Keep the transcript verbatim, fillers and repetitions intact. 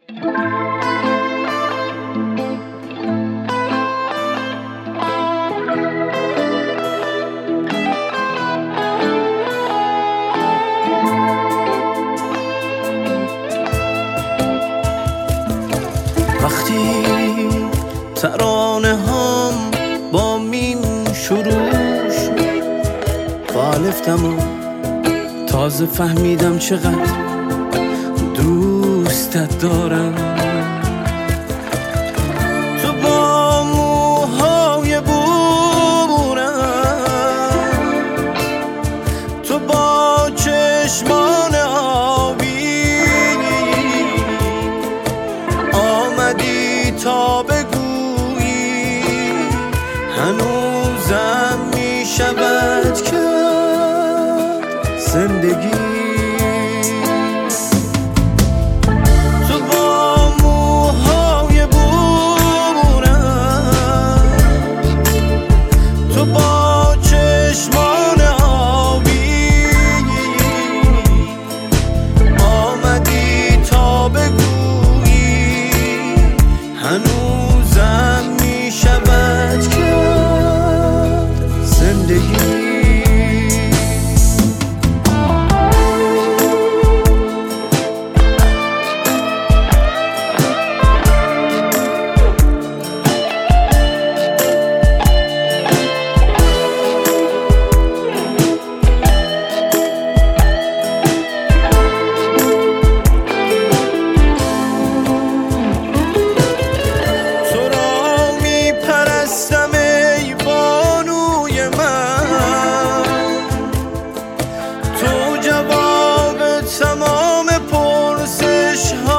وقتی ترانه هم با میم شروع شد بالفتم و تازه فهمیدم چقدر دوستت دارم. تو با موهای بورم، تو با چشمان آبی آمدی تا بگویی هنوزم می شود کرد زندگی. تو با موهای بورم، تو با چشمان آبی آمدی تا بگویی هنوزم می شود کرد زندگی. تمام پرسش ها